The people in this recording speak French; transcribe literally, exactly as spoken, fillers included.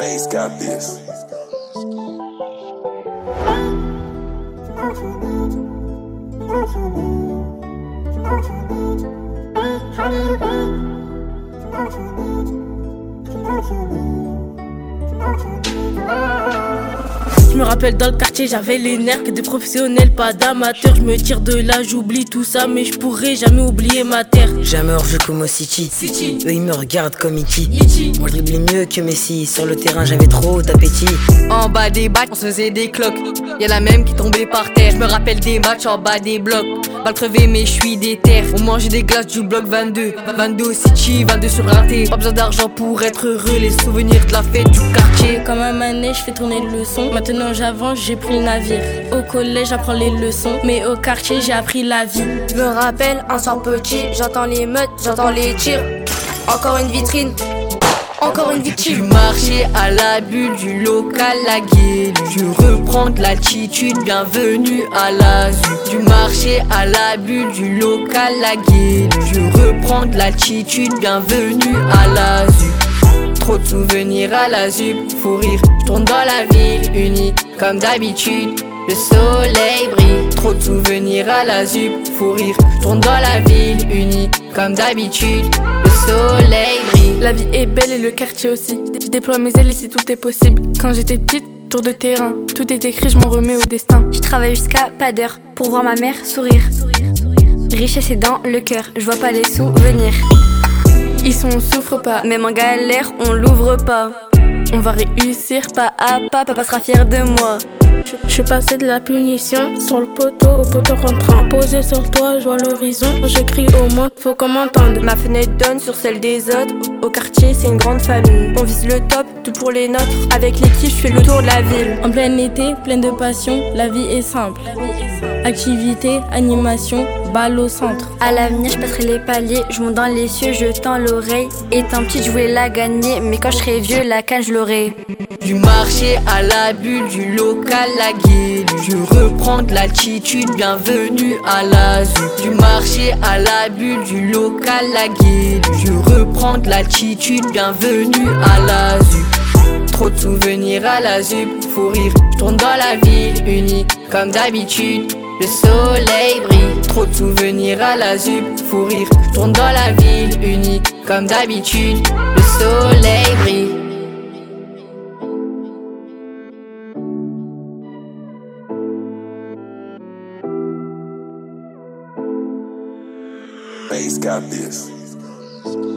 Bass got this. Je me rappelle dans le quartier, j'avais les nerfs, que des professionnels, pas d'amateurs. Je me tire de là, j'oublie tout ça, mais je pourrais jamais oublier ma terre. Jamais hors jeu comme au City. City. Eux ils me regardent comme Iti. Iti. Moi je driblais mieux que Messi. Sur le terrain j'avais trop d'appétit. En bas des bacs, on se faisait des cloques. Y'a la même qui tombait par terre. Je me rappelle des matchs en bas des blocs. Balle crevée mais je suis déter. On mangeait des glaces du bloc vingt-deux. vingt-deux au City, vingt-deux sur raté. Pas besoin d'argent pour être heureux. Les souvenirs de la fête du quartier. Comme un manège, je fais tourner le son. Maintenant j'avance, j'ai pris le navire. Au collège, j'apprends les leçons. Mais au quartier, j'ai appris la vie. Je me rappelle, un soir petit, j'entends les meutes, j'entends les tirs. Encore une vitrine, encore une vitrine. Du marché à la bulle, du local à guille. Je reprends de l'attitude, bienvenue à la Z U. Du marché à la bulle, du local à guille. Je reprends de l'attitude, bienvenue à la Z U. Trop de souvenirs à la Z U P, faut rire. Je tourne dans la ville unie, comme d'habitude. Le soleil brille. Trop de souvenirs à la Z U P, faut rire. Je tourne dans la ville unie, comme d'habitude. Le soleil brille. La vie est belle et le quartier aussi. Je déploie mes ailes et si tout est possible. Quand j'étais petite, tour de terrain. Tout est écrit, je m'en remets au destin. Je travaille jusqu'à pas d'heure pour voir ma mère sourire. Richesse est dans le cœur, je vois pas les sous venir. Ils sont, on souffre pas. Même en galère, on l'ouvre pas. On va réussir pas à pas, Papa sera fier de moi. Je suis passé de la punition sur le poteau au poteau rentrant. Posé sur toi, je vois l'horizon. Je crie au monde, faut qu'on m'entende. Ma fenêtre donne sur celle des autres. Au quartier, c'est une grande famille. On vise le top, tout pour les nôtres. Avec l'équipe, je fais le tour de la ville. En plein été, pleine de passion, la vie est simple. Activité, animation, balle au centre. À l'avenir, je passerai les paliers. Je monte dans les cieux, je tends l'oreille. Étant petite, je voulais la gagner. Mais quand je serai vieux, la canne, je l'aurai. Du marché à la bulle, du local à guille. Je reprends de l'attitude, bienvenue à la Z U P. Du marché à la bulle, du local à guille. Je reprends de l'attitude, bienvenue à la Z U P. Trop de souvenirs à la Z U P, faut rire. Je tourne dans la ville unie, comme d'habitude. Le soleil brille. Trop de souvenirs à la Z U P, faut rire. Je tourne dans la ville unie, comme d'habitude. Le soleil brille. Bass got this.